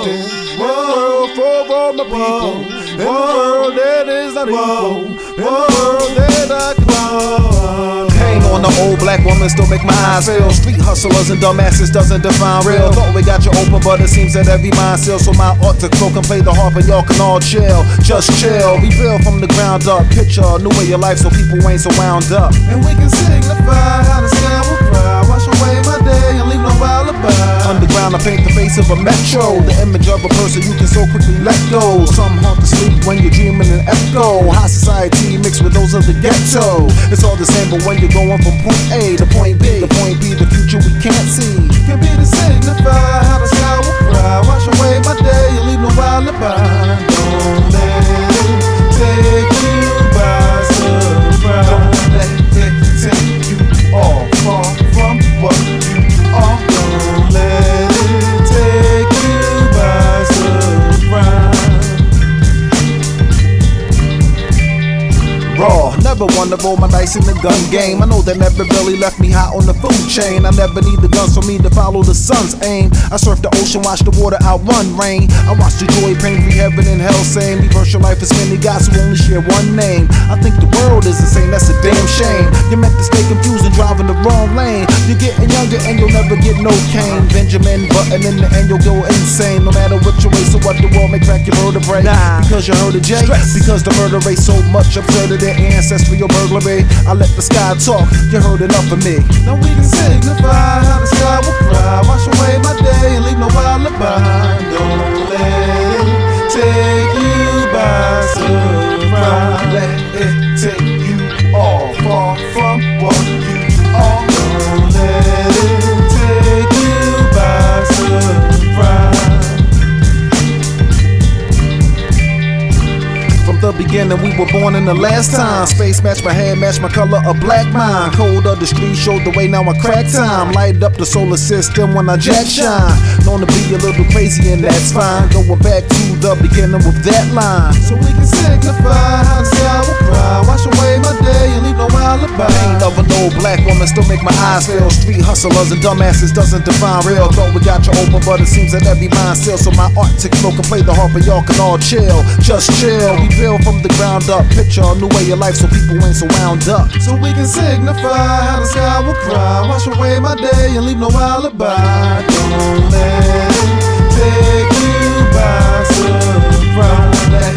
world for all my people. In the world that is not equal. In the world that I can hang on the old black woman, still make my eyes feel. Street hustlers and dumbasses doesn't define real. Thought we got you open, but it seems that every mind sealed. So my art to croak and play the harp, and y'all can all chill. Just chill, we build from the ground up. Picture a new way of life so people ain't so wound up. And we can signify how the sky will cry. Wash away my day and leave no alibi. Underground, I paint the face of a metro. The image of a person you can so quickly let go. Some haunt the sleep when you're dreaming an echo. High society mixed with those of the ghetto. It's all the same, but when you're going from point A to point B, the point B, the future we can't see. Can be to signify how the sky will cry. Wash away my day and leave no alibi. Don't let it take you by surprise. Don't let it take you all far from what you are. Don't let it take you by surprise. Raw, never wanna roll my dice in the gun game. I know that never really left me high on the food chain. I never need the guns for me to follow the sun's aim. I surf the ocean, watch the water outrun rain. I watch the joy, pain, free heaven and hell same. Reverse your life as many guys who only share one name. I think the world is insane, that's a damn shame. You're meant to stay confused and driving the wrong lane. You're getting younger and you'll never get no cane. Benjamin Button in the end you'll go insane. No matter what your way, so what the world may crack your vertebrae. Because you heard of J, because the murder rate so much absurd ancestral burglary. I let the sky talk, you heard enough of me. Now we can signify how the sky will cry. Wash away my day and leave no alibi. Don't let it take you by surprise. Let it take you all far from what you are. Don't let it take you by surprise. From the beginning, we were born in the last time. Space match my hair, match my color, a black mind. Cold of the street, showed the way, now I crack time. Light up the solar system when I jack shine. Known to be a little crazy and that's fine. Going back to the beginning with that line. So we can signify how the sky will cry. Wash away my day and leave no alibi. Pain of an old black woman still make my eyes fail. Street hustlers and dumbasses doesn't define real. Thought we got you open, but it seems that every mind sealed. So my art to can play the harp and y'all can all chill. Just chill. We build from the ground up, picture a new way of life so people ain't so wound up. So we can signify how the sky will cry. Wash away my day and leave no alibi. Don't let it take you by surprise.